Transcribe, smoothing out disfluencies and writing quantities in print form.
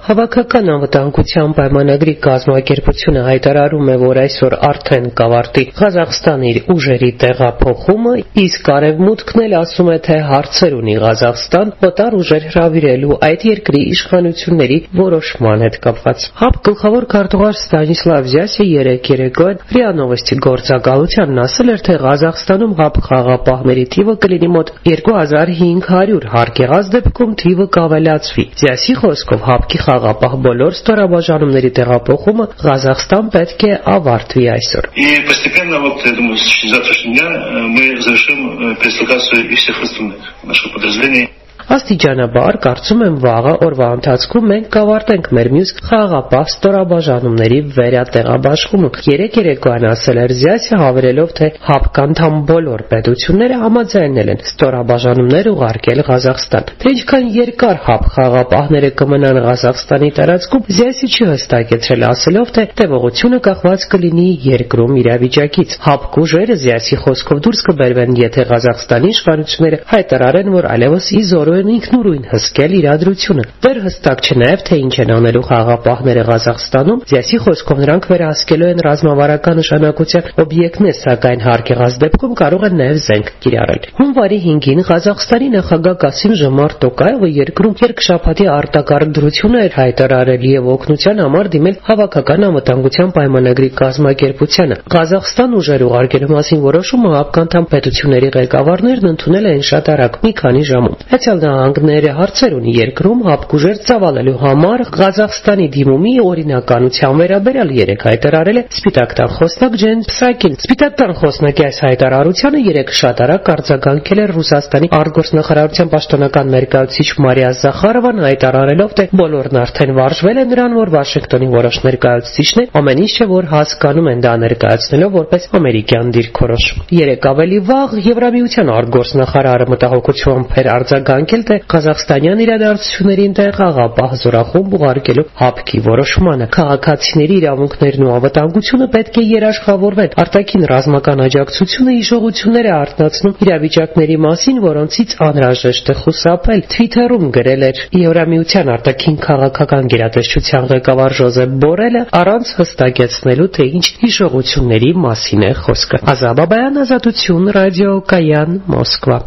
Հավաքական անվտանգության պայմանագրի կազմակերպությունը հայտարարում է, որ այսօր արդեն կավարտի Ղազախստանի իր ուժերի տեղափոխումը, իսկ Արևմուտքն էլ ասում է, թե հարցեր ունի Ղազախստան օտար ուժեր հրավիրելու այդ երկրի իշխանությունների որոշման հետ կապված։ ՀԱՊ գլխավոր քարտուղար Ստանիսլավ Զյասը երեկ երեկոյան ՌԻԱ Նովոստի գործակալությանն ասել էր, թե Ղազախստանում ՀԱՊ խաղապահների թիվը կլինի մոտ 2500, հարկեղած դեպքում թիվը կավելացվի։ Զյասի խոսքով ՀԱՊ-ի խաղապահ բոլոր ստորաբաժանումների տեղափոխումը Ղազախստան պետք է ավարտվի այսօր։ И постепенно, я думаю, с завтрашнего дня мы завершим передислокацию и всех остальных наших подразделений. Աստիճանաբար, կարծում եմ, վաղը օրվա ընթացքում մենք կավարտենք մեր մյուս խաղապահ ստորաբաժանումների վերատեղաբաշխումը։ Երեկ երեկոյան ասել էր Զյասը, հավելելով, թե ՀԱՊ անդամ բոլոր պետությունները համաձայնել են ստորաբաժանումներ ուղարկել Ղազախստան։ Թե ինչքան երկար ՀԱՊ խաղապահները կմնան Ղազախստանի տարածքում, Զյասը չի հստակեցրել, ասելով, թե տևողությունը կախված կլինի երկրում իրավիճակից։ ՀԱՊ ուժերը Զյասի խոսքով դուրս կբերվեն, եթե Ղազախստանի իշխանությունները հայտարարեն, որ այլևս իզորու ինքնուրույն հսկել իրադրությունը։ Դեռ հստակ չէ նաև, թե ինչ են անելու խաղապահները Ղազախստանում։ Զյասի խոսքով նրանք վերահսկելու են ռազմավարական նշանակության օբյեկտներ, սակայն հարկեղած դեպքում կարող են նաև զենք կիրառել։ Հունվարի 5-ին Ղազախստանի նախագահ Կասիմ-Ժոմարտ Տոկաևը երկրում երկշաբաթի արտակարգ դրություն էր հայտարարել եւ օգնության համար դիմել հավաքական անվտանգության պայմանագրի կազմակերպությանը։ Ղազախստան ուժեր ուղարկելու մասին որոշումը ՀԱՊ անդամ պետությունների ղեկավարներն ընդունել են շատ արագ, մի քանի ժամում։ Նահանգները հարցեր ունի երկրում ՀԱՊ ուժեր ծավալելու համար Ղազախստանի դիմումի օրինականության վերաբերյալ երեկ հայտարարել է Սպիտակ տան խոսնակ Ջեն Պսակին։ Սպիտակ տան խոսնակի այս հայտարարությանը երեկ շատ արագ արձագանքել է Ռուսաստանի արտգործնախարարության պաշտոնական ներկայացուցիչ Մարիա Զախարովան, հայտարարելով, թե բոլորն արդեն վարժվել են նրան, որ Վաշինգտոնի որոշ ներկայացուցիչներ ամեն ինչը որ հասկանում են դա ներկայացնելով որպես ամերիկյան դիրքորոշ։ Երեկ ավելի վաղ Եվրամիության արտգործնախարարը մտահոգությամբ էր արձագանքել, թե Ղազախստանյան իրադարձություններին տեղ խաղապահ զորախումբ ուղարկելու ՀԱՊ-ի որոշմանը։ Քաղաքացիների իրավունքներն ու անվտանգությունը պետք է երաշխավորվեն։ Արտաքին ռազմական աջակցությունը հիշողություններ է արթնացնում իրավիճակների մասին, որոնցից անհրաժեշտ է խուսափել։ Թվիթերում գրել էր Եվրամիության արտաքին քաղաքական գերատեսչության ղեկավար Ժոզեփ Բորելը, առանց հստակեցնելու, թե ինչ հիշողությունների մասին է խոսքը։ Ազատ Բաբայան, Ազատություն, Ռադիո Կայան, Մոսկվա։